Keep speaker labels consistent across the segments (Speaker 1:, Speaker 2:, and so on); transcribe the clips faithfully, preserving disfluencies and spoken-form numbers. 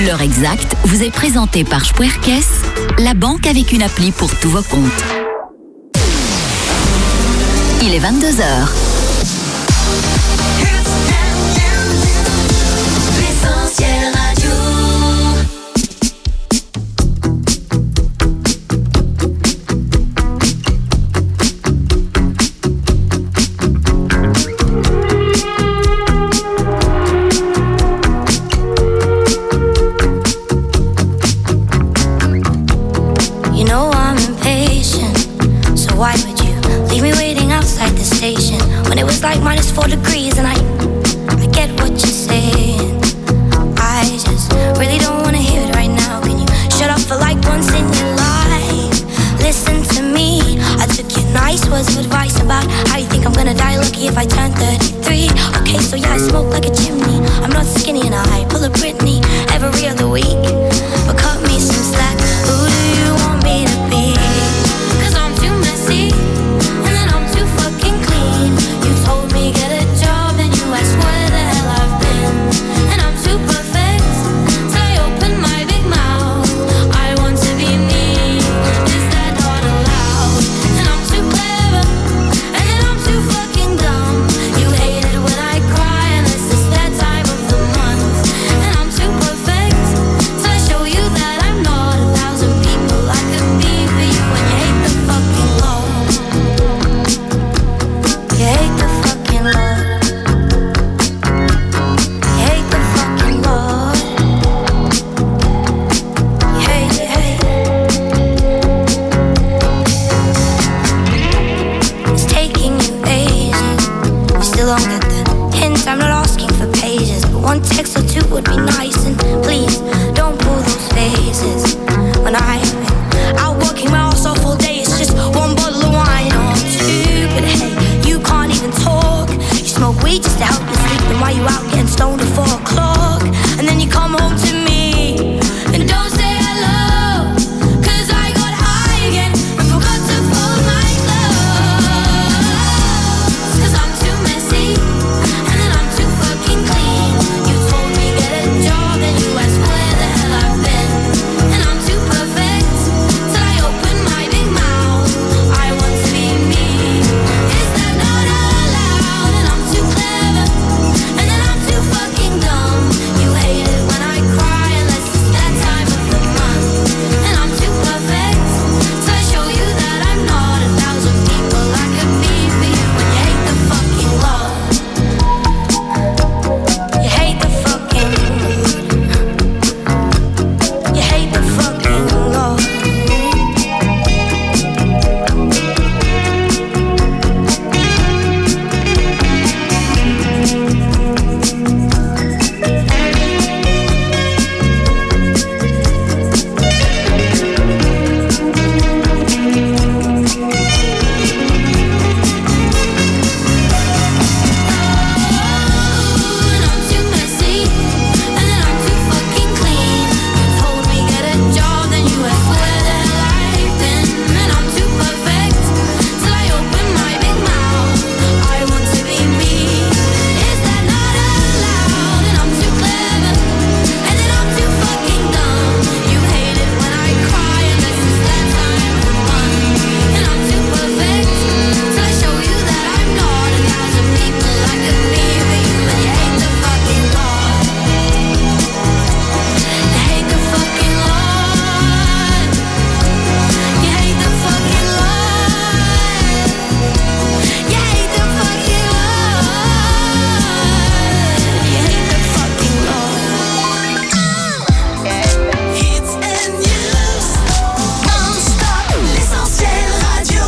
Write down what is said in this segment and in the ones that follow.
Speaker 1: L'heure exacte vous est présentée par Spuerkes, la banque avec une appli pour tous vos comptes. Il est vingt-deux heures. L'essentiel radio.
Speaker 2: You know I'm impatient, so why would you leave me waiting outside the station when it was like minus four degrees? And I, I get what you're saying. I just really don't wanna hear it right now. Can you shut up for like once in your life? Listen to me. I took your nice words of advice about how you think I'm gonna die lucky if I turn thirty-three. Okay, so yeah, I smoke like a chimney. I'm not skinny and I pull a Britney every other week. But cut me some slack. Who do you want me to be? Cause I'm too messy, and then I'm too fucking clean. You told me get a job, then you asked where the hell I've been. And I'm too perfect, so I open my big mouth. I want to be me, is that not allowed? And I'm too clever, and then I'm too fucking dumb. You hate it when I cry, and this is that time of the month. And I'm too perfect, so I show you that I'm not a thousand people I could be for you. And you hate the fucking law. You hate the fucking law. You hate the fucking law. You hate, you hate. It's taking you ages. You still don't get the hint. I'm not asking for pages, but one text or two would be nice. And please don't pull those faces when I've been out working my ass off all day. It's just one bottle of wine or two. But hey, you can't even talk. You smoke weed just to help you sleep. Then why you out getting stoned at four o'clock? And then you come home to me and don't say hello. Cause I got high again and forgot to fold my clothes. Cause I'm too messy, and then I'm too fucking clean. You told me get a job, then you asked where the hell I've been. And I'm too perfect, till I open my big mouth. I want to be me, is that not allowed? And I'm too clever, and then I'm too fucking dumb. You hate it when I cry, unless it's that time of the month. And I'm too perfect, till I show you that I'm not a thousand people I could be for you. And you hate the fucking law. You hate the fucking You hate the fucking law. And I'm too messy, and then I'm too fucking clean. You told me get a job, then you asked where the hell I've been. And I'm too perfect, till I open my big mouth. I want to be me, is that not allowed? And I'm too clever, and then I'm too fucking dumb. You hate it when I cry, unless it's that time of the month. And I'm too perfect, till I show you that I'm not a thousand people I could be for you. And you hate the fucking law. You hate the fucking law. You hate the fucking law. You hate the fucking law. You hate the fucking law. Hits and news, non-stop, l'essentiel radio.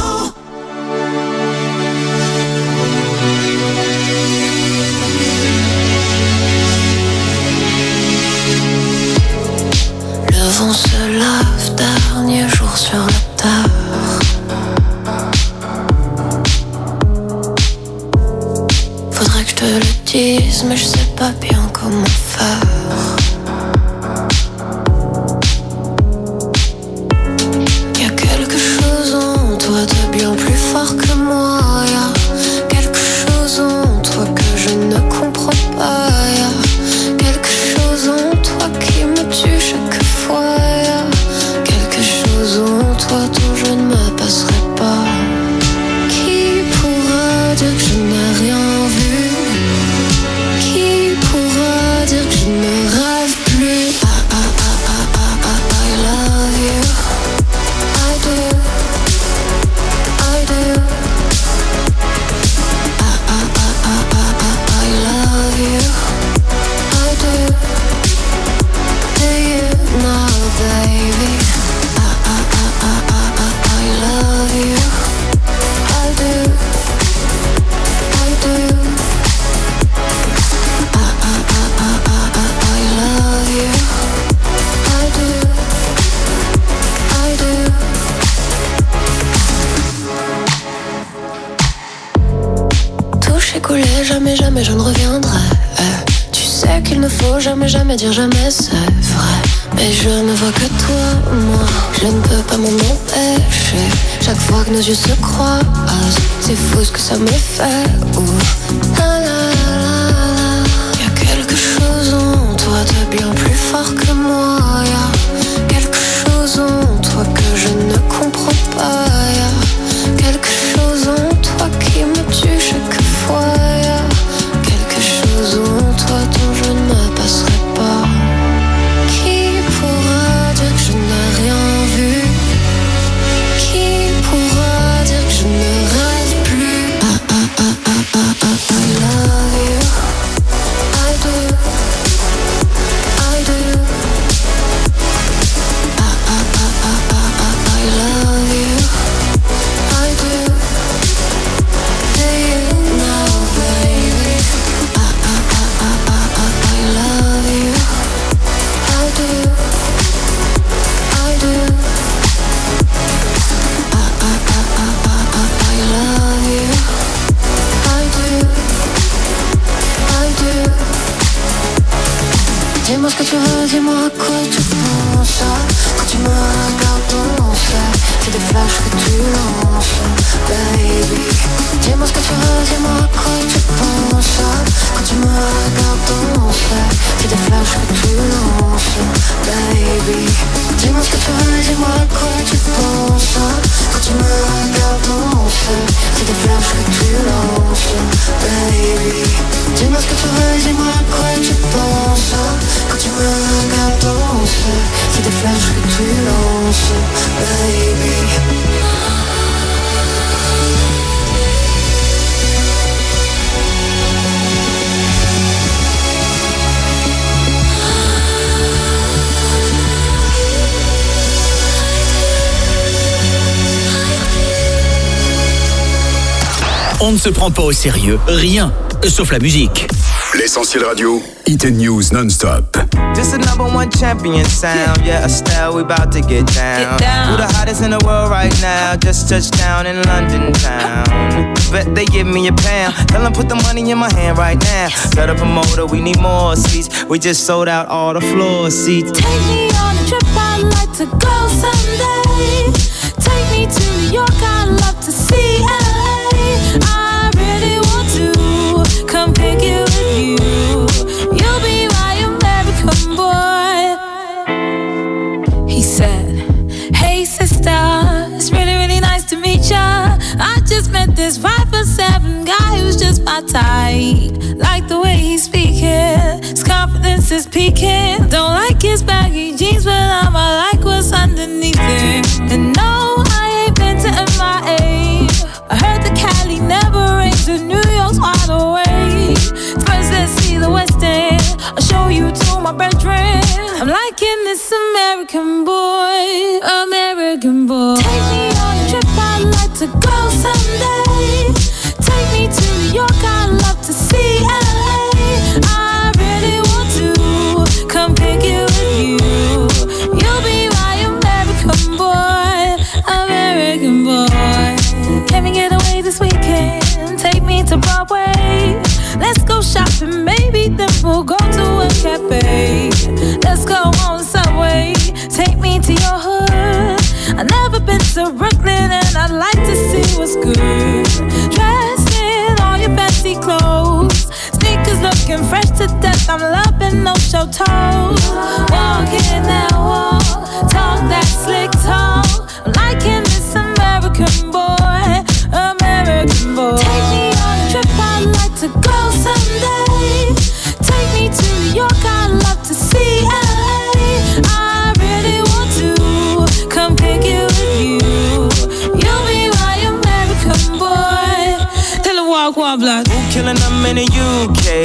Speaker 3: Le vent se lave, dernier jour sur la terre. Faudrait que je te le dise, mais je sais pas bien comment faire. Y a quelque chose en toi de bien plus fort que moi. Y a quelque chose en toi que je ne comprends pas. Y a quelque chose en toi qui me tue jamais, jamais je ne reviendrai. Eh, tu sais qu'il ne faut jamais, jamais dire jamais, c'est vrai. Mais je ne vois que toi, moi, je ne peux pas m'en empêcher. Chaque fois que nos yeux se croisent, c'est fou ce que ça me fait. Ouh. La, la, la, la. Y'a quelque chose en toi de bien plus fort que moi. Y'a quelque chose en toi que je ne comprends pas. Y'a quelque chose en toi qui me tue chaque fois. Y'a quelque chose en toi dont je ne me passerai pas. Qui pourra dire que je n'ai rien vu? Qui pourra dire que je ne rêve plus? Ah ah ah ah ah ah, I love you. I do. I do. Ah ah ah ah ah ah, I love you. I do. Do you know, baby? Ah ah ah ah ah ah, I love you. I do. I do. Ah ah ah ah ah ah, I love you. I do. I do. Dis-moi ce que tu veux, dis-moi à quoi tu penses. Quand tu me regardes danser, c'est des flashs que tu lances, baby. Dis-moi ce que tu veux, dis-moi à quoi tu penses. Quand tu me regardes danser, c'est des flashs que tu lances, baby. Dis-moi ce que tu veux, dis-moi à quoi tu penses. Quand tu me regardes danser, c'est des flashs que tu lances, baby. Dis-moi ce que tu veux, dis-moi à quoi tu penses. Quand tu me regardes danser, c'est des flashs que tu lances, baby.
Speaker 4: On ne se prend pas au sérieux, rien, sauf la musique.
Speaker 5: L'Essentiel Radio, Hit and News non-stop.
Speaker 6: Just a number one champion sound, yeah, Estelle, we about to get down.
Speaker 7: Get down.
Speaker 6: Who the hottest in the world right now? Just touched down in London town. Bet they give me a pound. Tell them put the money in my hand right now. Set up a motor, we need more seats. We just sold out all the floor seats.
Speaker 7: Take me on a trip, I'd like to go someday. Take me to New York, I'd love to see L A. I really want to come pick you with you. You'll be my American boy. He said, hey sister, it's really, really nice to meet ya. I just met this five foot seven guy who's just my type. Like the way he's speaking, his confidence is peaking. Don't like his baggy jeans, but I'ma like what's underneath it. And no, I ain't been to M I A. I heard the Cali never rains and New York's wide awake. First let's see the West End, I'll show you to my bedroom. I'm liking this American boy, American boy. Take me on a trip, I'd like to go someday. Take me to New York, I'd love to see L A. I really want to come pick you with you. You'll be my American boy, American boy. Can we get away this weekend? Take me to Broadway. Let's go shopping, maybe then we'll go to a cafe. Let's go on the subway, take me to your hood. I've never been to Brooklyn and I'd like to see what's good. Dressed in all your fancy clothes, sneakers looking fresh to death. I'm loving no show toes. Walking that walk, talk that slick talk. I'm liking this American boy, American boy. Take me on a trip, I'd like to go someday. Take me to New York, I'd love to see L A. I really want to come pick you with you. You'll be my American boy. Tell him walk one block.
Speaker 6: Who killing them in the U K?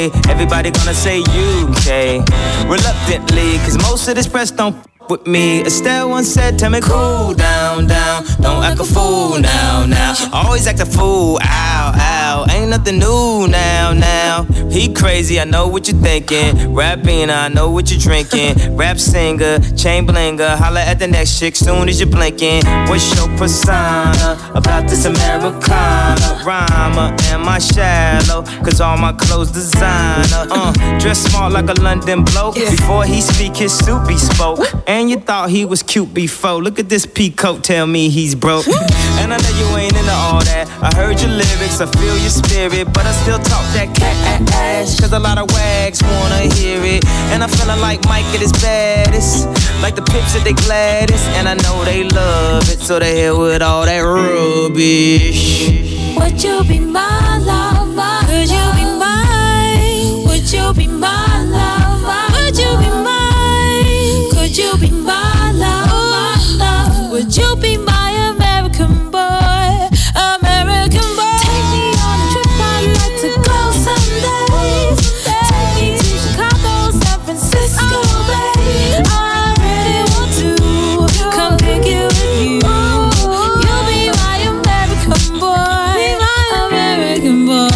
Speaker 6: A, everybody gonna say U K. Reluctantly, cause most of this press don't f- with me. Estelle once said, tell me cool down, down. Don't act a fool now, now. Always act a fool, ow, ow. Ain't nothing new now, now. He crazy, I know what you're thinking. Rapping, I know what you're drinking. Rap singer, chain blinger. Holla at the next chick soon as you're blinking. What's your persona about this Americana? Rhymer, am I shallow? Cause all my clothes designer. Uh, dress smart like a London bloke. Before he speak, his suit be spoke. And you thought he was cute before. Look at this peacoat, tell me he's broke. And I know you ain't into all that. I heard your lyrics, I feel your spirit, but I still talk that cash. Cause a lot of wags wanna hear it. And I'm feeling like Mike at his baddest. Like the pips at they gladdest. And I know they love it, so they hell with all that rubbish.
Speaker 7: Would you be my lover? Could you be mine? Would you be my lover? Would you be mine? Could you be my love? Would you be my American boy? American boy. Take me on a trip, I'd like to go someday. Take me to Chicago, San Francisco, babe. I really want to come pick you with you. You'll be my American boy. Be my American boy.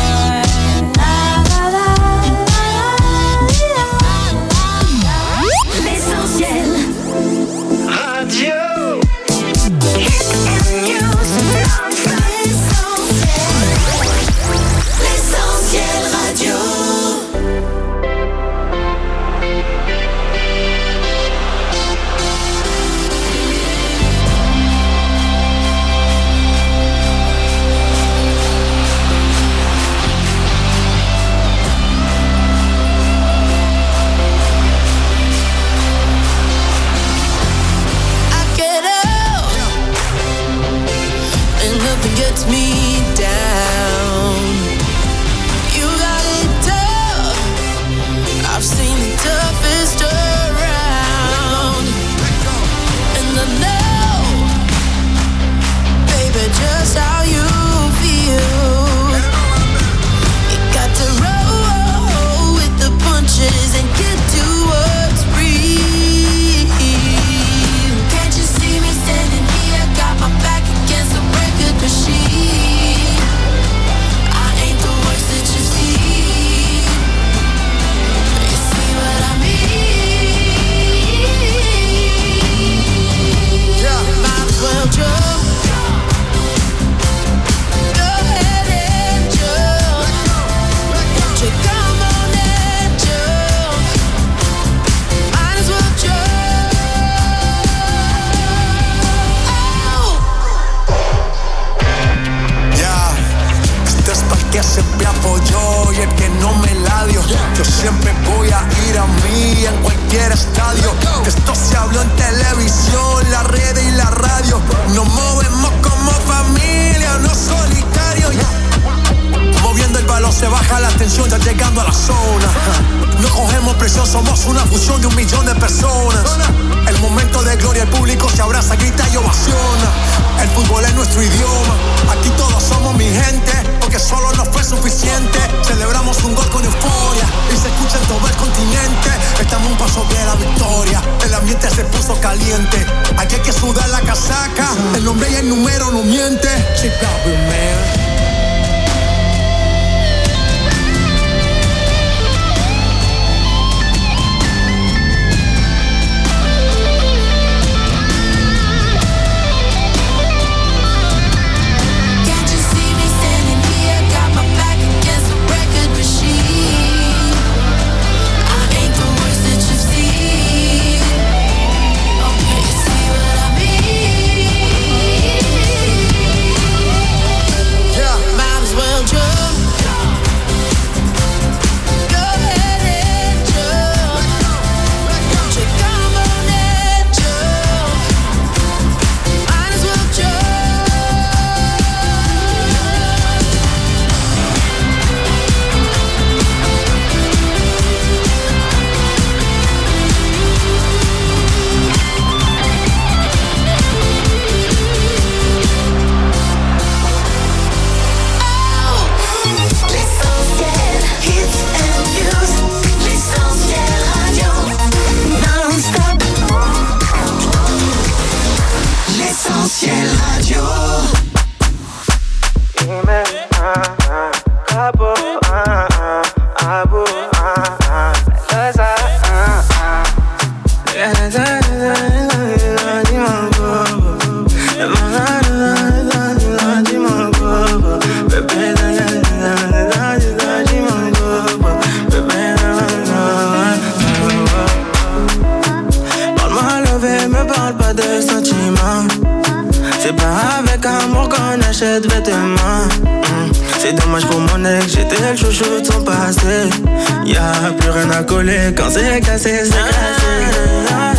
Speaker 6: C'est pas avec amour qu'on achète vêtements. mmh. C'est dommage pour mon ex, j'étais le chouchou de son passé. Y'a plus rien à coller quand c'est cassé, c'est cassé.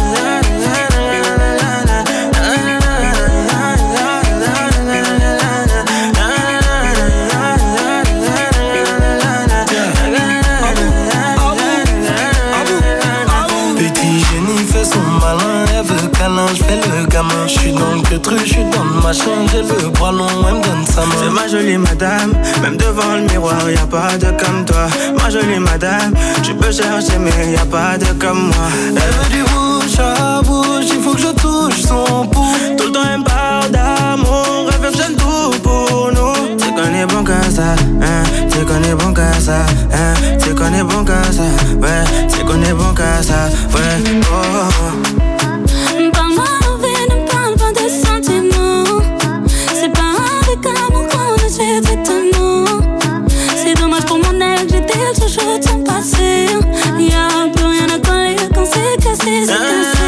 Speaker 8: Je fais le gamin, je suis dans le truc, je suis dans le machin, j'ai le bras long, elle me donne sa main.
Speaker 6: C'est ma jolie madame, même devant le miroir, y'a pas de comme toi. Ma jolie madame, tu peux chercher mais y'a pas de comme moi.
Speaker 8: Elle veut du bouche à bouche, il faut que je touche son pouls.
Speaker 6: Tout le temps elle me parle d'amour, elle veut faire tout pour nous. Tu connais bon qu'à ça, hein, tu connais bon qu'à ça, hein, tu connais bon qu'à ça, ouais, tu connais bon qu'à ça, ouais, oh.
Speaker 7: Parle-moi envie, ne parle pas de sentiments. C'est pas avec amour qu'on achète vêtements. C'est dommage pour mon ex, j'étais le chouchou de son passé. Y'a plus rien à coller quand c'est cassé, c'est cassé.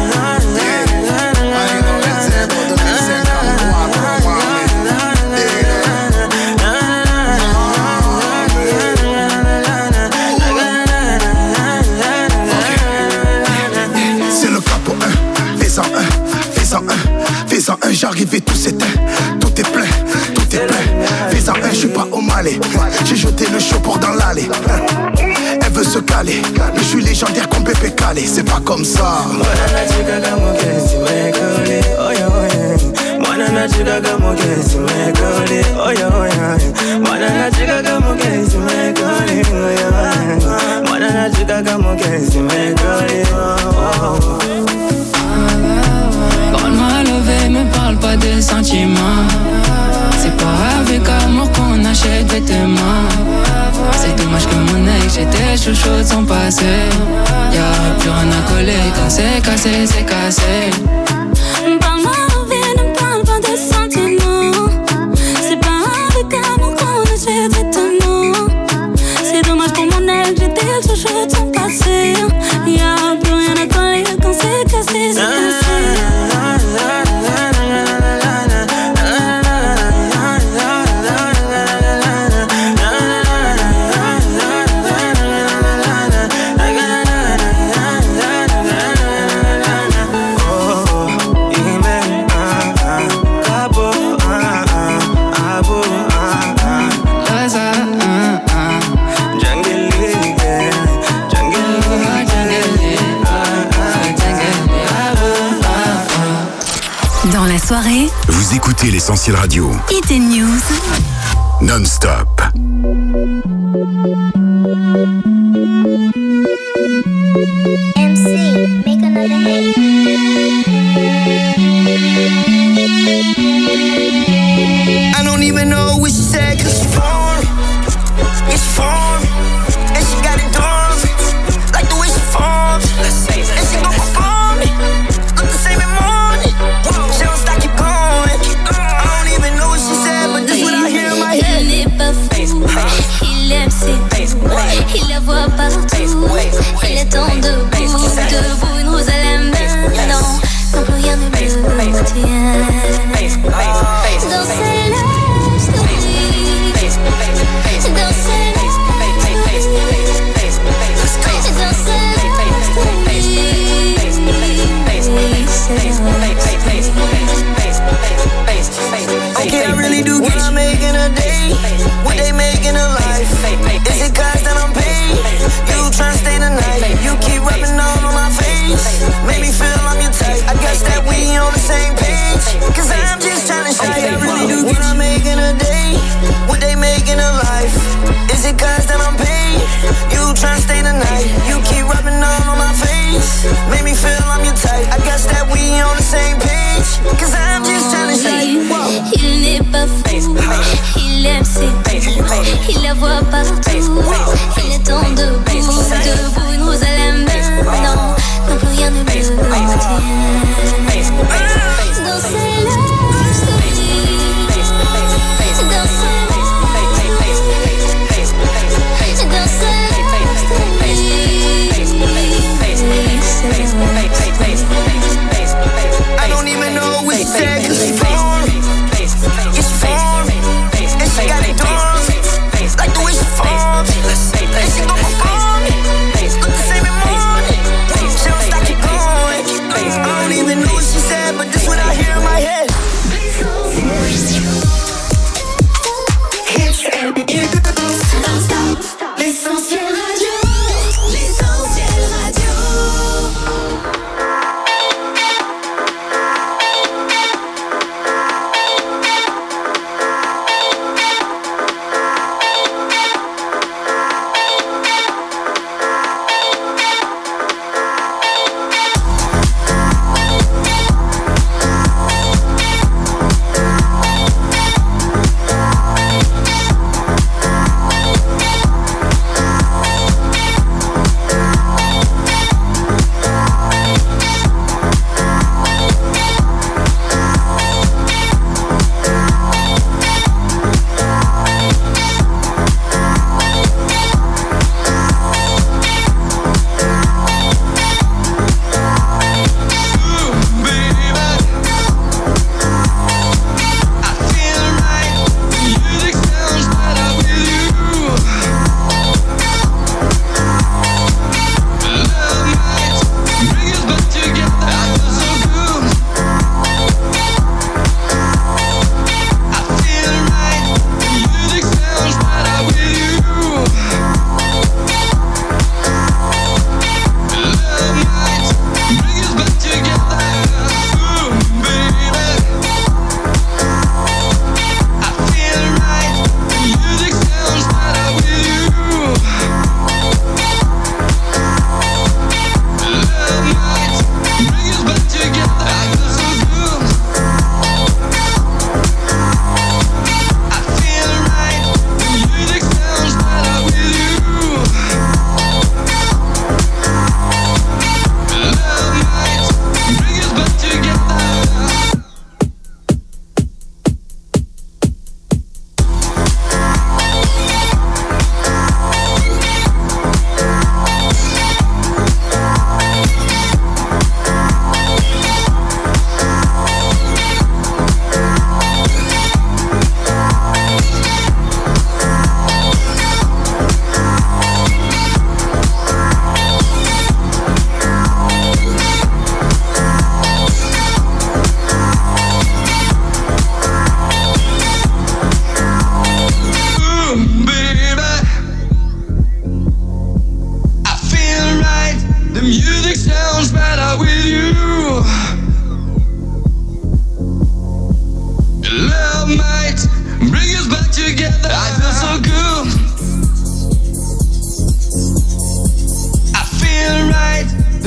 Speaker 9: Fais-en un, j'arrive et tout s'éteint. Tout est plein, tout est plein. Fais-en un, je suis pas au Malais. J'ai jeté le chopper dans l'allée. Elle veut se caler, mais je suis légendaire comme Pépé Calé. C'est pas comme ça.
Speaker 10: Parle-moi levé, me parle pas de sentiments. C'est pas avec amour qu'on achète vêtements. C'est dommage que mon ex, j'étais chouchou de son passé. Y'a plus rien à coller quand c'est cassé, c'est cassé.
Speaker 7: Parle-moi envie, ne parle pas de sentiments. C'est pas avec amour qu'on achète vêtements. C'est dommage pour mon ex, j'étais le chouchou de son passé. Y'a plus rien à coller quand c'est cassé, c'est cassé.
Speaker 1: Soirée.
Speaker 5: Vous écoutez l'Essentiel Radio.
Speaker 1: Hit and News.
Speaker 5: Non-stop.
Speaker 2: M C, make another hit.
Speaker 6: I don't even know what she said, cause she phone. It's phone. And she got it done. Like the way she forms. And she gon' perform it. Look the same in morning. She don't stop, keep going. I don't even know what she said, but this what I hear in my head.
Speaker 7: Il n'est pas fou, il aime ses goûts, il la voit partout. Il attend debout, debout, une rose à la main. Non, quand plus rien ne le tient. Dans ses lèvres, je te dis. Dans ses lèvres, dans ses
Speaker 6: Okay, I really do get I make in a day. What they make in a life. Is it cause that I'm paid? You tryna stay the night. You keep rubbing all on my face. Make me feel I'm your type. I guess that we on the same page. Cause I'm just tryna show you I really do get I make in a day. What they make in a life. Is it cause that I'm paid? You tryna stay the night. You keep rubbing all on my face. Make me feel I'm your type. I guess that we on the same page. Cause I'm just tryna show you.
Speaker 7: Il n'est pas fou, il aime ses goûts, il la voit partout. Il attend debout, debout, une rose à la main. Non, quand plus rien ne le tient. Dans ses lèvres, je te dis. Dans ses lèvres, dans ses lèvres, je te dis.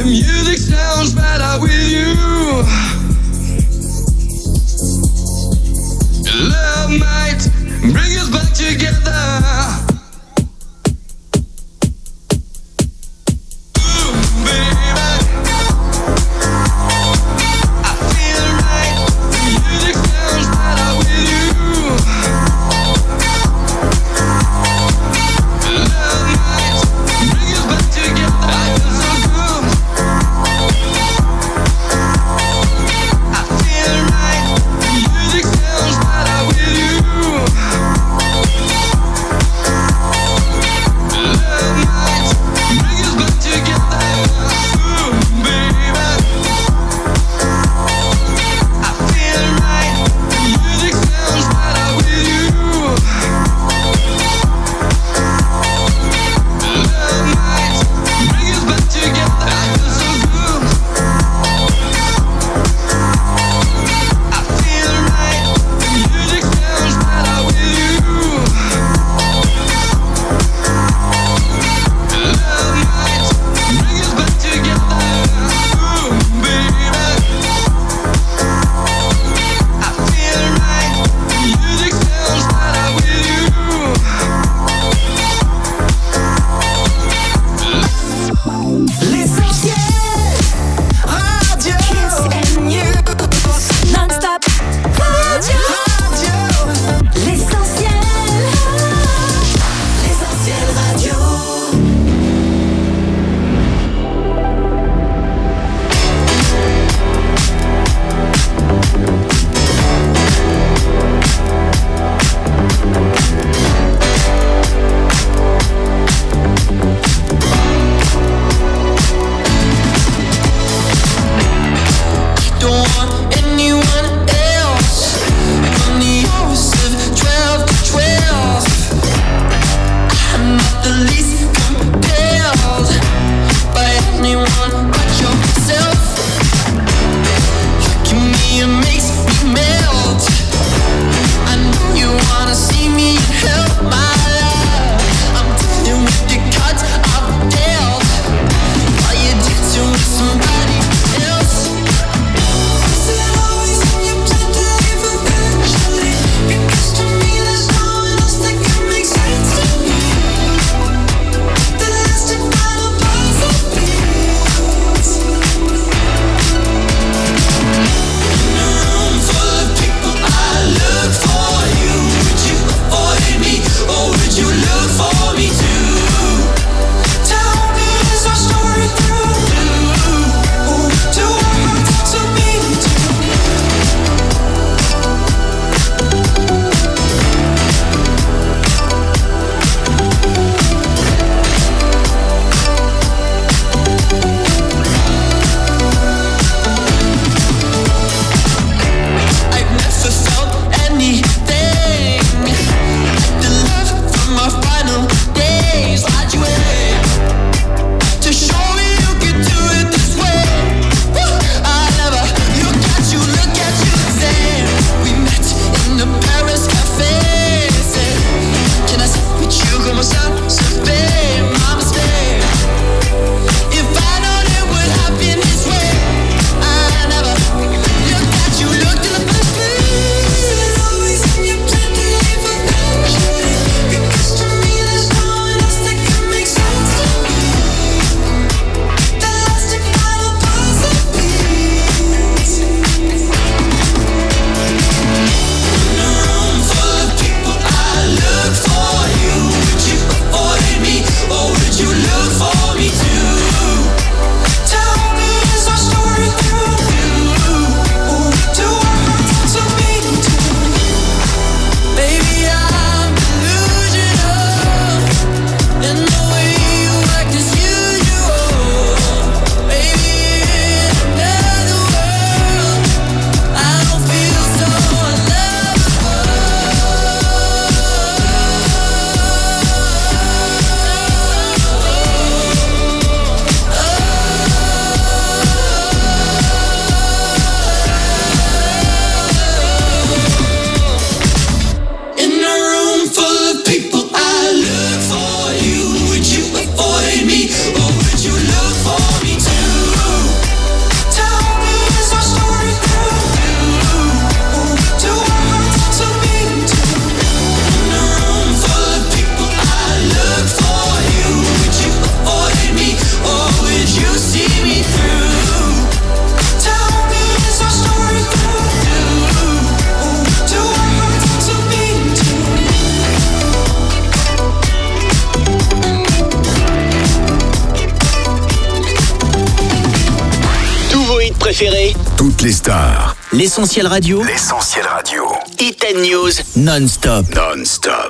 Speaker 11: The music sounds better with you. Love might bring us back together.
Speaker 4: hits préférés.
Speaker 5: Toutes les stars.
Speaker 4: L'Essentiel Radio.
Speaker 5: L'Essentiel Radio.
Speaker 4: Hit and News non-stop.
Speaker 5: Non-stop.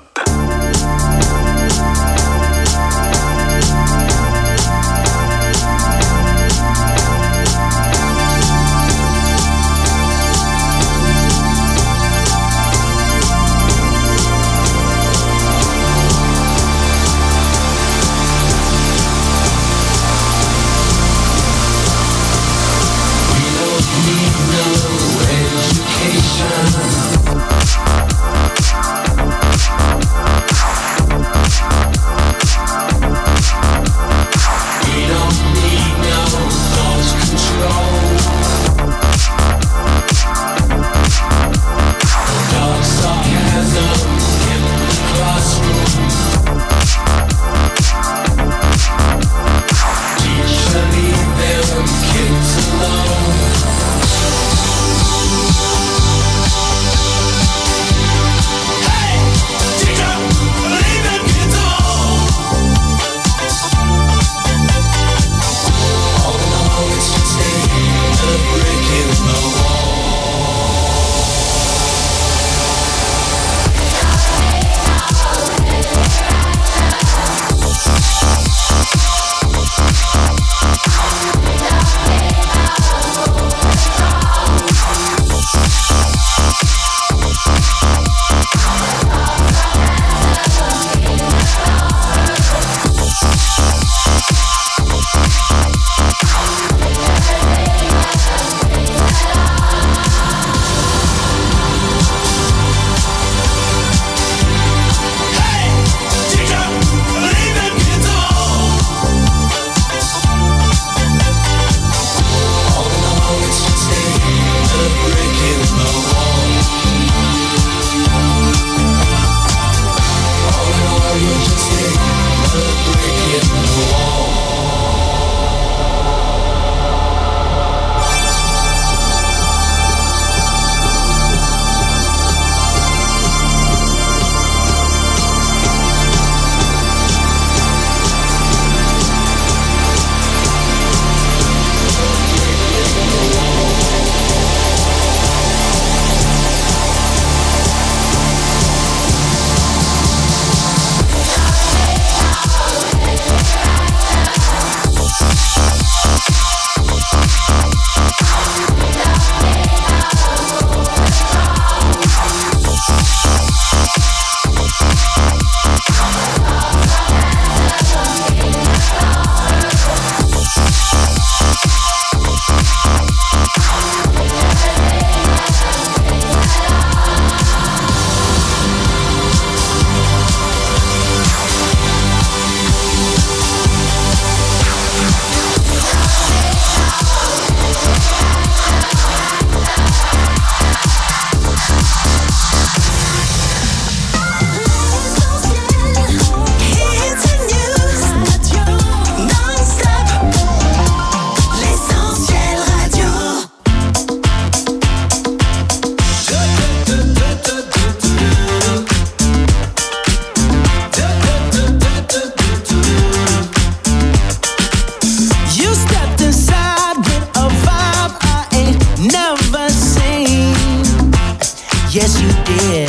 Speaker 12: Yes, you did.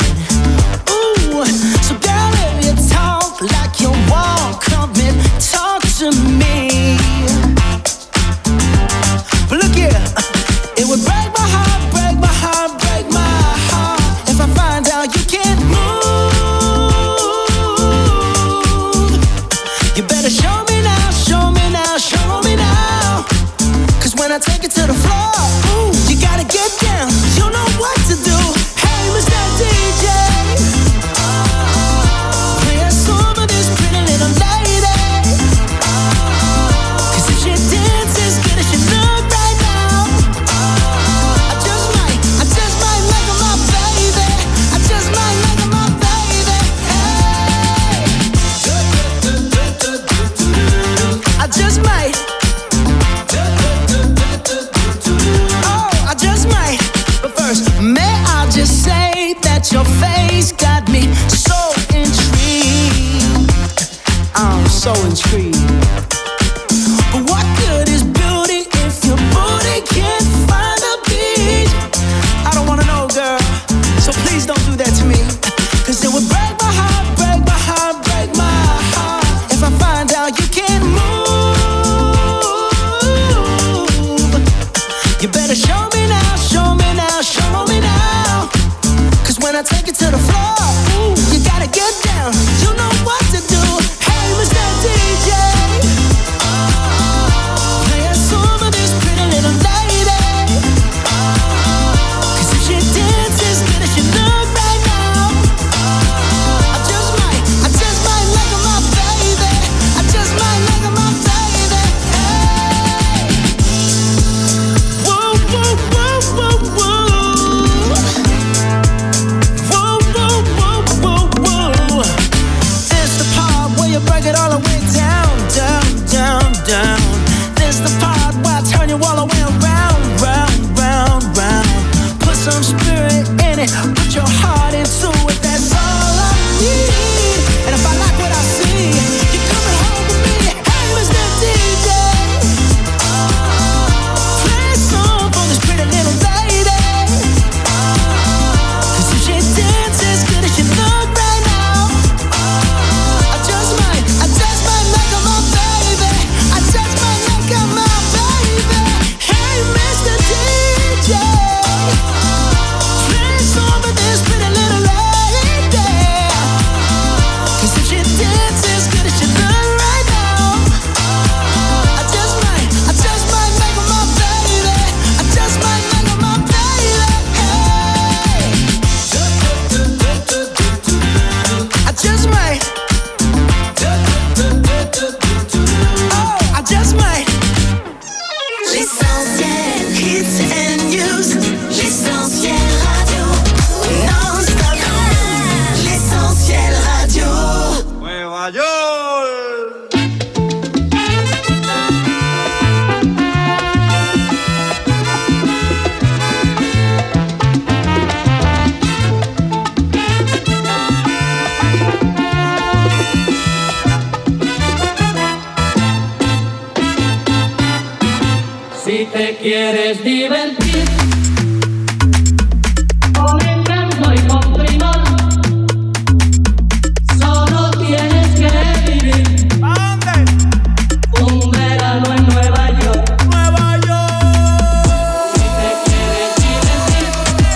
Speaker 12: Ooh, so girl, if you talk like you walk, come and talk to me. But look here, it would break my heart, break my heart, break my heart if I find out you can't move. You better show me now, show me now, show me now. Cause when I take it to the floor, ooh, you gotta get down, you know what to do. Hey, Mister D J, play a song for this pretty little lady. Cause if she dances good as she look right now, I just might, I just might make her my baby. I just might make her my baby. Hey, I just might. Oh, I just might. But first, may I just say that your face got me so intrigued. I'm so intrigued. But what good is beauty if your booty can't You better show me now, show me now, show me now. Cause when I take it to the floor, ooh, you gotta get down. You know what to do. Hey, Mister D J, play a song for this pretty little lady. Cause if she dances good as she look right now, I just might, I just might like her, my baby. I just might like her, my baby. Hey, whoa, whoa, whoa, whoa, whoa. Whoa, whoa, whoa, whoa, whoa. This the part where you break it all the way down, down, down, down. This the part where I turn you all the way around, round, round, round. Put some spirit in it, put your heart into it. That's all I need. And if I like what I see, you're coming home with me. Hey, Mister D J, play a song for this pretty little lady. Cause if she dances good as she look right now, I just might, I just might make her my baby. I just might make her my baby. Hey, Mister D J, play a song for this pretty little lady. Cause if she dances good as she look right now, I just might, I just might make her my baby. I just might make her my baby. Hey, I just might. Oh, I just might. L'essentiel, hits and news. L'essentiel radio. Non-stop. L'essentiel radio.
Speaker 11: Nueva York.
Speaker 10: Si te quieres divertir con encanto y con primor, solo tienes que vivir un verano en Nueva York.
Speaker 11: Nueva York.
Speaker 10: Si te quieres divertir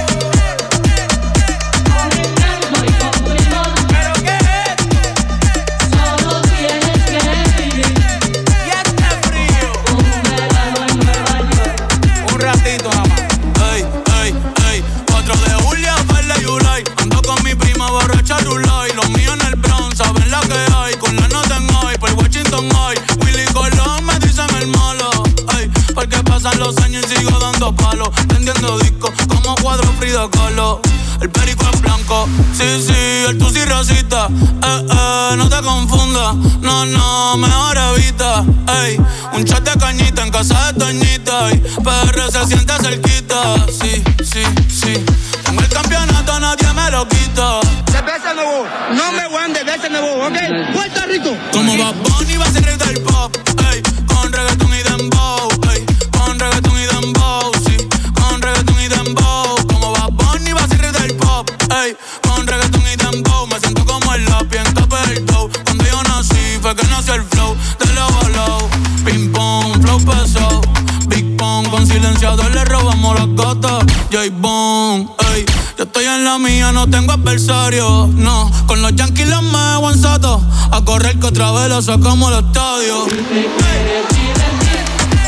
Speaker 10: con encanto y con primor,
Speaker 11: ¿Pero qué es?
Speaker 10: solo tienes que vivir
Speaker 11: Y este frío.
Speaker 10: un verano en Nueva York.
Speaker 11: Un ratito nada más.
Speaker 8: Ey, ey, ey, cuatro de julio, Verde y Ulay. Ando con mi prima borracha Rulay. Los míos en el Bronx, saben la que hay. Con la nota en hoy, por Washington hoy. Willy Colón me dicen el malo. Ey, porque pasan los años y sigo dando palos. Vendiendo discos como cuadro Frida Kahlo. El perico es blanco, sí, sí, el tusi rosita. Eh, eh, no te confundas, no, no, mejor evita. Ey, un chat de cañita en casa de Toñita. Y P R se siente cerquita, sí, sí, sí. Tengo el campeonato, nadie me lo quita.
Speaker 11: Cerveza nuevo, no me voy de cerveza nuevo, ¿ok? Puerto Rico.
Speaker 8: Como Bad Bunny va a ser rey del pop, ey, con reggaeton y dembow, ey, con reggaeton y dembow, sí, con reggaeton y dembow. Como Bad Bunny va a ser rey del pop, ey, con reggaeton y dembow. Me siento como el lápiz en capa del dough. Cuando yo nací fue que nació el flow de low a low. Ping pong, flow pesado, Big Pong, con silenciador le robamos las gatas. J-Bone, ey, yo estoy en la mía, no tengo adversario, no. Con los Yankees los me guanzato, a correr que otra vez la sacamos al estadio.
Speaker 10: Si te quieres divertir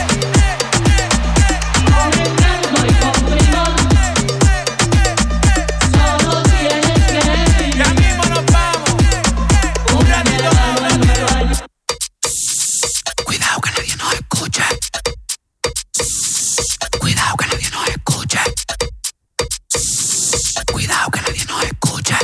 Speaker 10: con encanto y con primor, solo tienes que vivir
Speaker 11: Ya mismo nos vamos.
Speaker 10: un verano en Nueva York.
Speaker 4: Cuidado que nadie nos escuche. Cuidado que nadie nos escuche. Cuidado que nadie nos escuche.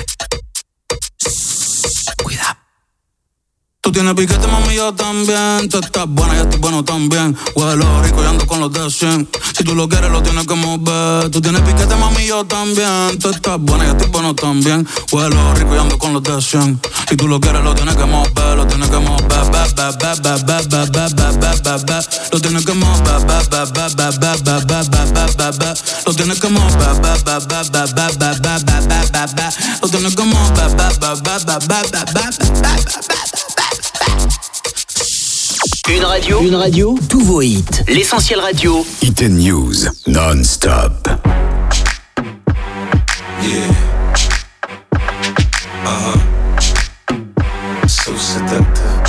Speaker 4: Cuidado.
Speaker 8: Tú tienes piquete, mami, yo también. Tú estás buena, yo estoy bueno también. Huelo rico y ando con los de cien. Si tú lo quieres, lo tienes que mover. Tú tienes piquete, mami, yo también. Tú estás buena, yo estoy bueno también. Huelo rico y ando con los de cien. Si tú lo quieres, lo tienes que mover. Lo tienes que mover. Ba, ba, ba, ba, ba, ba, ba, ba, ba, ba, ba. Lo tienes que mover. Ba, ba, ba, ba, ba, ba, ba, ba, ba, ba, ba. Lo tienes que mover. Ba, ba, ba, ba, ba, ba, ba, ba, ba, ba, ba. Lo tienes que mover. Ba, ba, ba, ba, ba, ba, ba, ba, ba, ba, ba.
Speaker 4: Une radio, une radio, tous vos hits. L'Essentiel Radio.
Speaker 5: Hit and News, non-stop.
Speaker 13: Yeah. Uh-huh. So seductive.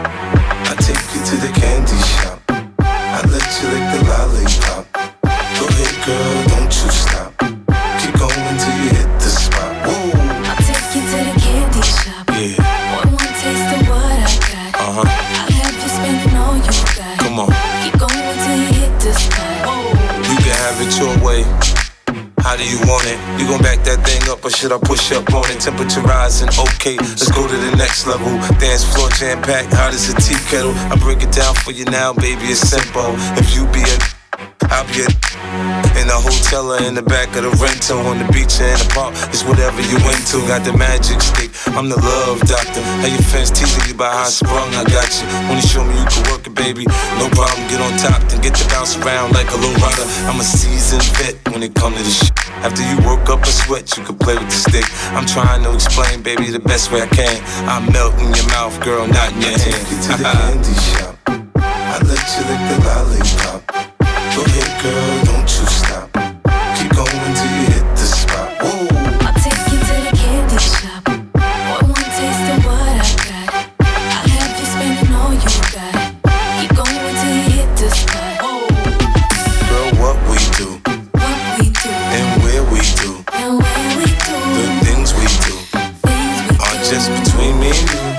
Speaker 13: I take you to the candy shop. I let you lick the lollipop. Go ahead, girl, don't you stop. Keep going till you hit the spot. Whoa.
Speaker 7: I'll take you to the candy shop.
Speaker 13: Yeah.
Speaker 7: One more taste of what I got.
Speaker 13: Uh-huh.
Speaker 7: I'll have you spending all you got.
Speaker 13: Come on.
Speaker 7: Keep going till you hit the spot. Whoa.
Speaker 13: You can have it your way. How do you want it? You gon' back that thing up or should I push up on it? Temperature rising, okay, let's go to the next level. Dance floor jam-packed, hot as a tea kettle. I break it down for you now, baby, it's simple. If you be a, I'll be a in the hotel or in the back of the rental. On the beach or in the park, it's whatever you into. Got the magic stick, I'm the love doctor. How your fans teasing you about how I sprung, I got you. When you show me you can work it, baby, no problem. Get on top, then get to bounce around like a low rider. I'm a seasoned vet when it comes to this shit. After you work up a sweat, you can play with the stick. I'm trying to explain, baby, the best way I can. I melt in your mouth, girl, not in your hand. I take you to the candy shop. I let you lick the lollipop. Go ahead, girl, don't you stop. Keep going till you hit the spot. Whoa.
Speaker 7: I'll take you to the candy shop. One more taste of what I got. I'll have you spending all you got. Keep going till you hit the spot. Whoa.
Speaker 13: Girl, what we do,
Speaker 7: What we do,
Speaker 13: and where we do,
Speaker 7: and where we do,
Speaker 13: the things we do,
Speaker 7: things we
Speaker 13: are
Speaker 7: do.
Speaker 13: just between me and you.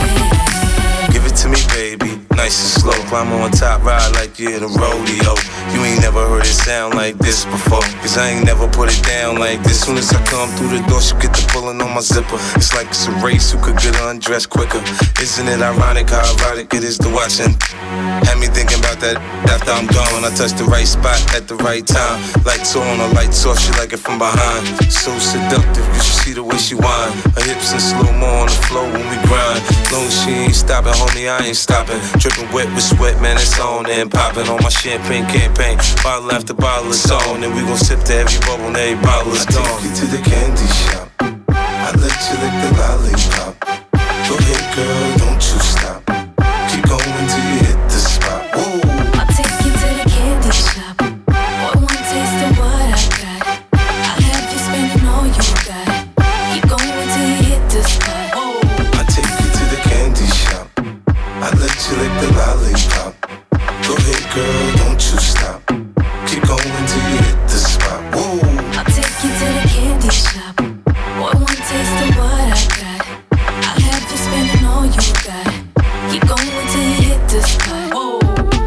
Speaker 13: Yeah. Give it to me, baby, nice and slow. Climb on top, ride like you're in a rodeo. You ain't never heard it sound like this before, cause I ain't never put it down like this. Soon as I come through the door, she get the pulling on my zipper. It's like it's a race, who could get undressed quicker. Isn't it ironic how erotic it is to watch and had me thinking about that after I'm gone. I touch the right spot at the right time. Lights on, or lights off, she like it from behind. So seductive, you should see the way she whine. Her hips in slow-mo on the floor when we grind. Long as she ain't stopping, homie, I ain't stopping. Dripping wet with sweat, man, it's on and popping on my champagne campaign. Bottle after bottle is on, and we gon' sip to every bubble and every bottle is gone. I take you to the candy shop. I let you lick the lollipop. Go ahead, girl, don't you stop. Keep going till you hit the spot. Whoa.
Speaker 7: I'll take you to the candy shop. One more taste of what I got. I'll have you spending all you got. Keep going till you hit the spot. Whoa.
Speaker 13: I take you to the candy shop. I let you lick the lollipop. Go ahead, girl, don't you stop. Keep going till you hit the spot. Whoa.
Speaker 7: I'll take you to the candy shop. One more taste of what I got. I'll have you spending all you got. Keep going till you hit the spot. Whoa.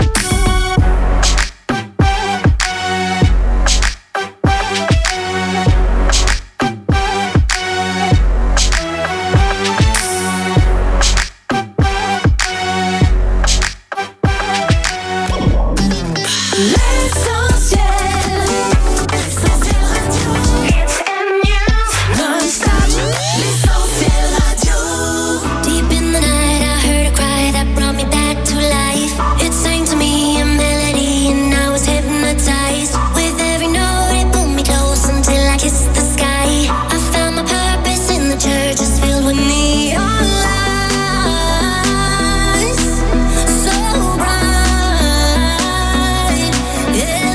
Speaker 2: Deep in the night, I heard a cry that brought me back to life. It sang to me a melody, and I was hypnotized. With every note, it pulled me close until I kissed the sky. I found my purpose in the churches filled with neon lights, so bright. Yeah.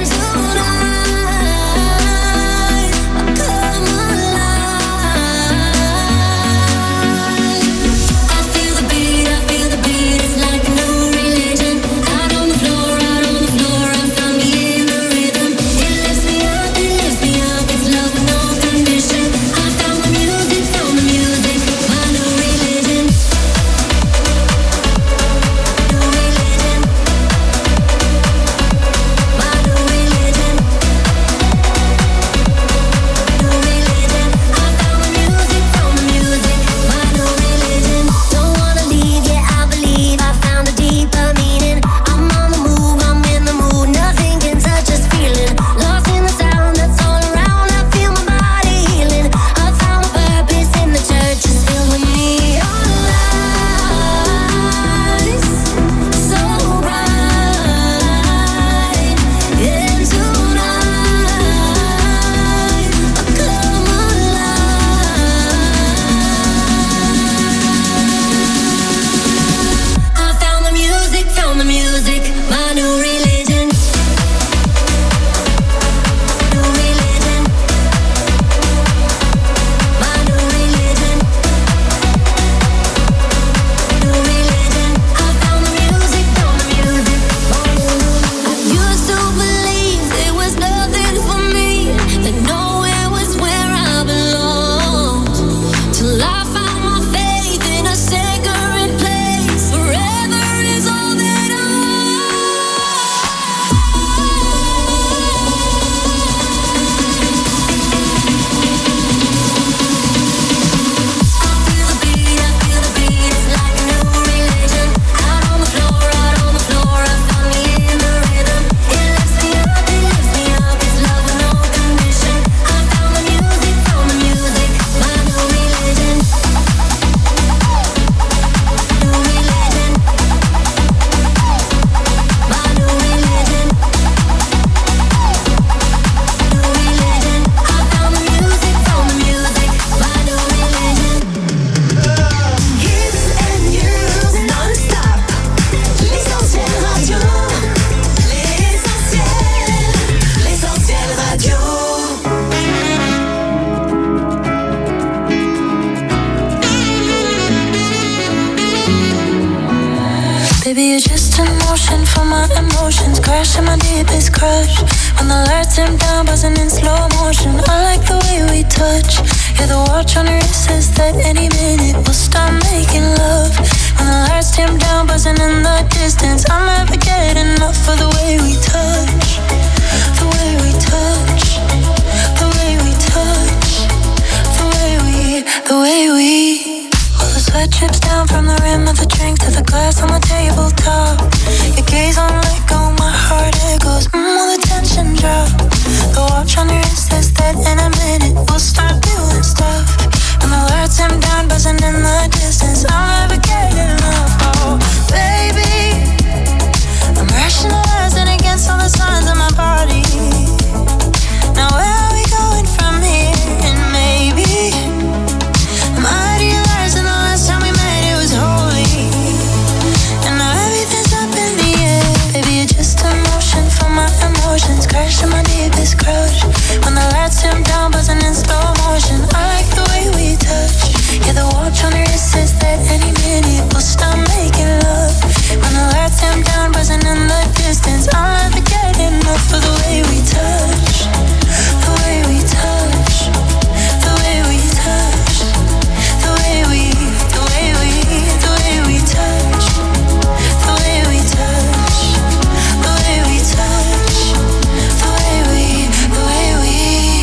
Speaker 3: crash in my deepest crush. When the lights dim down, buzzing in slow motion. I like the way we touch. Yeah, the watch on your wrist says that any minute we'll start making love. When the lights dim down, buzzing in the distance, I'll never get enough of the way we touch. The way we touch. The way we touch. The way we, the way we. All the sweat drips down from the rim of the drink to the glass on the tabletop. Your gaze on let go, my heart echoes. Mmm, all the tension drop. The watch on your wrist says that in a minute we'll start doing stuff. And the lights dim down, buzzing in the distance, I'll never get enough. Oh, baby, I'm rationalizing against all the signs of my body. Now where are we going from here? And maybe I'm idealizing the last time we met, it was holy. And now everything's up in the air. Baby, you're just emotion for my emotions. Crashing my deepest crush. When the lights dim down, buzzing in slow motion. I like the way we touch. Yeah, the watch on your wrist says that any minute we'll start making love. When the lights dim down, buzzing in the distance, I'll never get enough of the way we touch. The way we touch. The way we touch. The way we, the way we, the way we touch. The way we touch. The way we touch. The way we, the way we.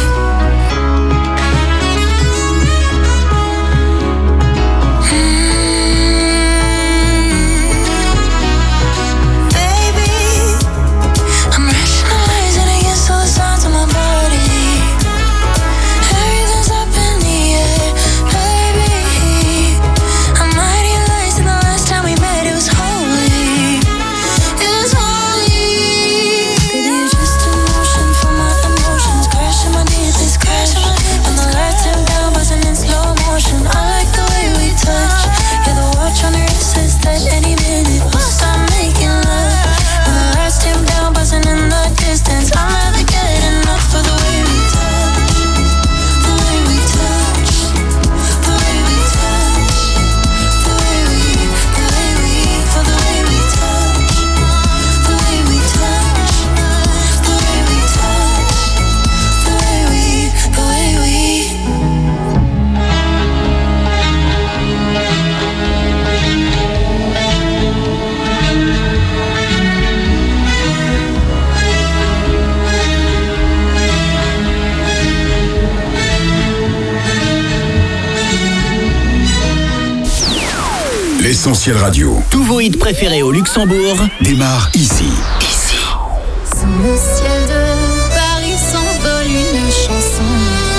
Speaker 5: Essentiel Radio.
Speaker 4: Tous vos hits préférés au Luxembourg
Speaker 5: démarrent ici.
Speaker 4: Ici.
Speaker 3: Sous le ciel de Paris s'envole une chanson.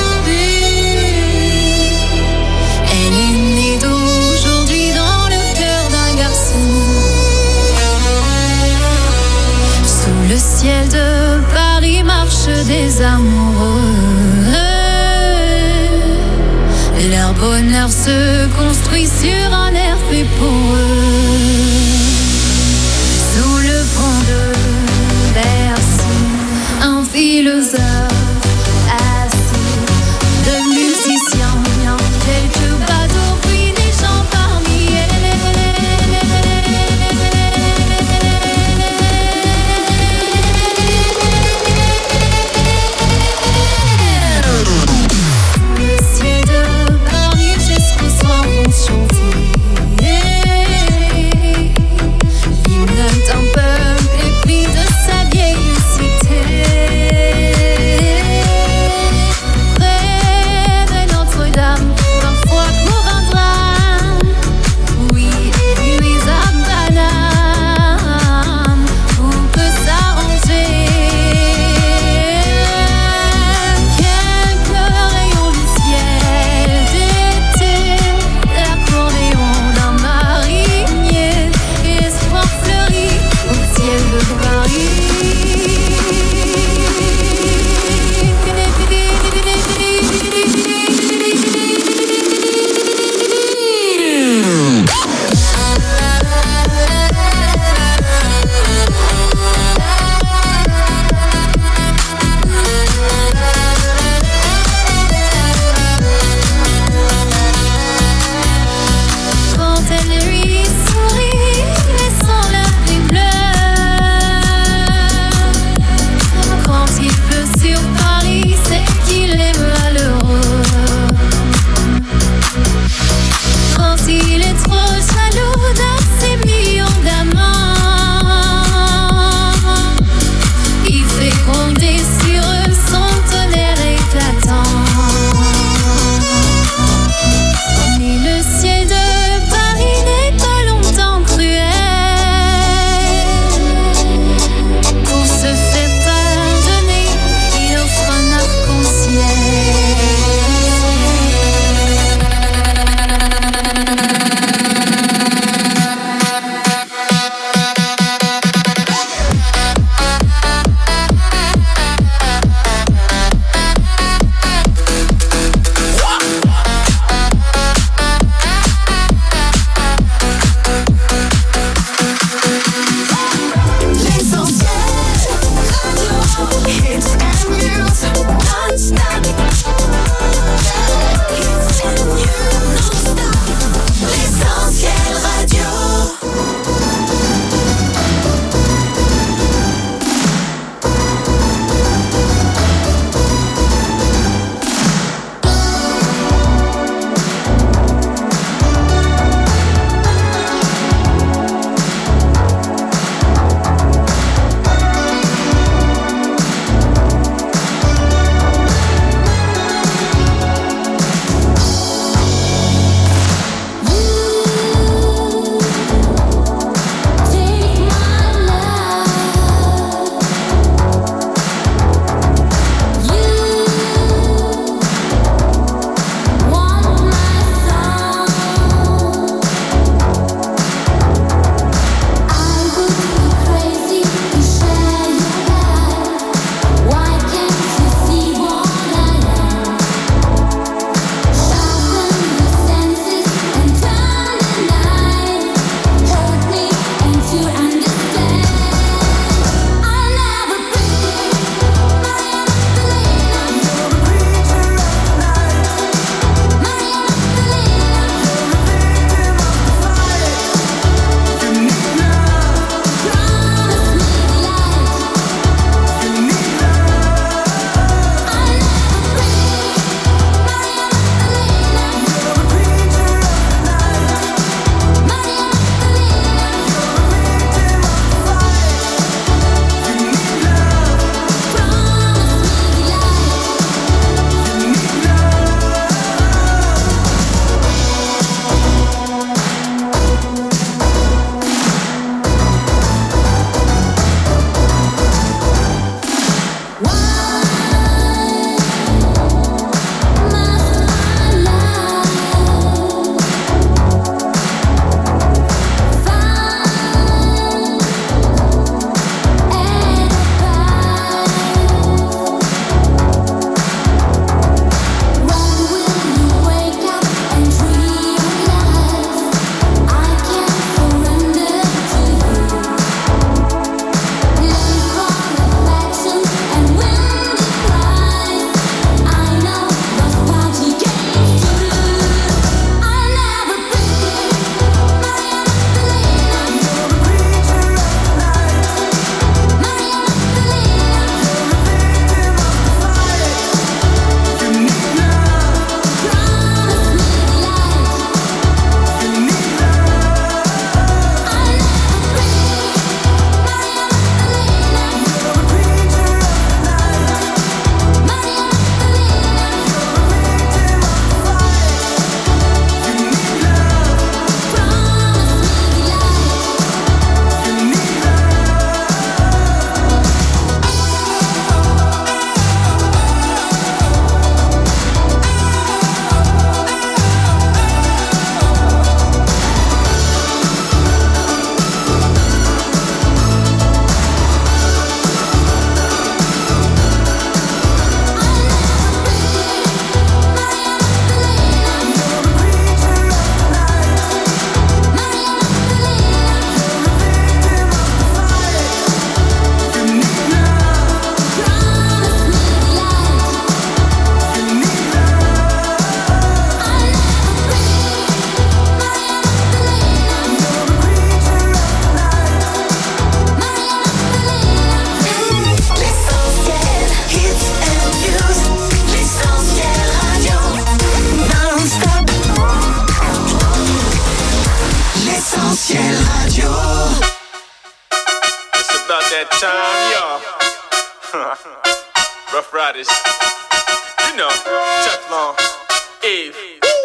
Speaker 3: Elle est née d'aujourd'hui dans le cœur d'un garçon. Sous le ciel de Paris marchent des amoureux. Leur bonheur se construit sur un air fait pour eux. Sous le pont de Bercy, un philosophe assis, de musiciens, quelques bateaux, puis des gens parmi le ciel de Paris jusqu'au soir vont chanter l'hymne d'un peuple épris de sa vieille cité.
Speaker 13: that time, y'all. Rough Riders. You know, Teflon, Eve.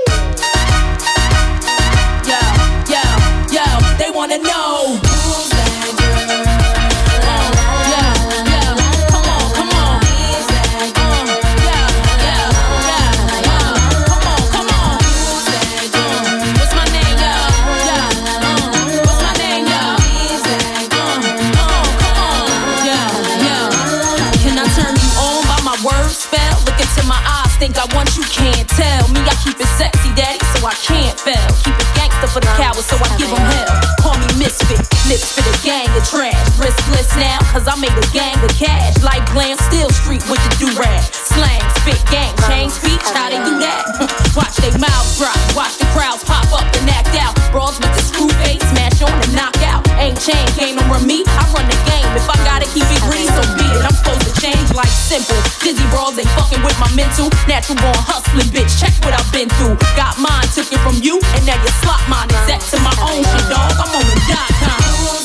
Speaker 7: Yo, yo, yo, they wanna know.
Speaker 14: Think I want you, can't tell me I keep it sexy, daddy, so I can't fail. Keep it gangster for the cowards, so I give them hell. Call me misfit, lips for the gang of trash. Riskless now, cause I made a gang of cash. Like glam, still street with the do-rag. Slang, spit, gang, change speech, how they do that? Watch they mouths drop, watch the crowds pop up and act out. Brawls with the screw face, smash on and knock out. Ain't chain, can't no run me, I run the game. If I gotta keep it green, so be it. I'm supposed to change like simple. Dizzy brawls ain't fucking with my mental. Natural born hustling, bitch, check what I've been through. Got mine, took it from you, and now you slot mine. Exact to my own shit, dog. I'm on the dot com.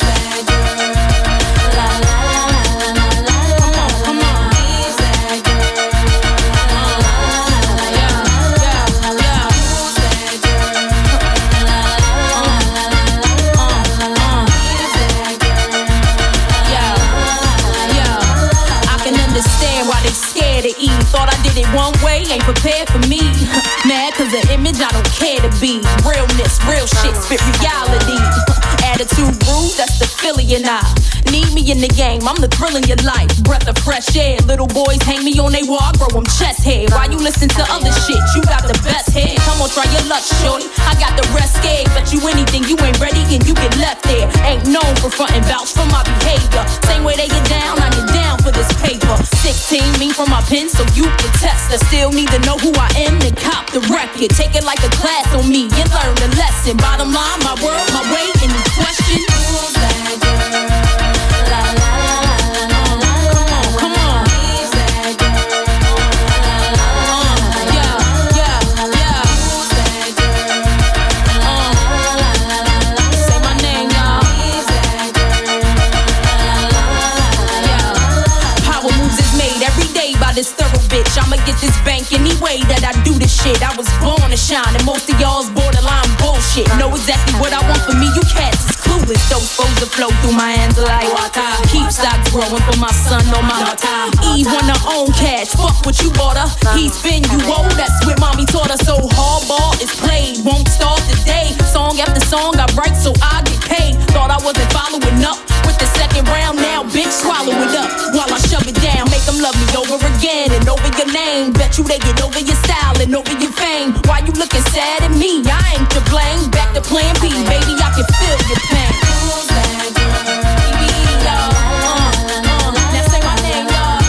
Speaker 14: Thought I did it one way, ain't prepared for me. Mad cause the image I don't care to be. Realness, real shit, spit reality. Attitude rude, that's the Philly and I. Need me in the game, I'm the thrill in your life. Breath of fresh air, little boys hang me on they wall, I grow them chest hair. Why you listen to other shit? You got the best hair. Come on, try your luck, shorty. I got the rest scared, bet you anything, you ain't ready and you get left there. Ain't known for frontin' vouch for my behavior. Same way they get down, I get down for this paper. sixteen, me from my pen, so you can test. I still need to know who I am and cop the record. Take it like a class on me and learn the lesson. Bottom line, my world, my way, any question? Who's that girl? La la la la la la. Come on, come on. Who's that girl? La la la la la. Yeah, yeah, yeah. Who's that girl? La la la la la. Say my name, y'all. Who's that girl? La la la la la. Yeah. Power moves is made every day by this thorough bitch. I'ma get this bank any way that I do this shit. I was born to shine, and most of y'all's borderline bullshit. Know exactly what I want for me, you cats is clueless. Those foes that flow through my hands like water. Keep stocks growing for my son on my daughter. Eve want her own cash, fuck what you bought her. He spin you old, that's what mommy taught her. So hardball is played, won't start today. Song after song I write so I get paid. Thought I wasn't following up with the second round, now bitch swallow it up while I shove it down. Make them love me over again and over your name. Bet you they get over your style and over your fame. Why you looking sad at me? I ain't to blame. Back to plan B, baby, I can feel your pain.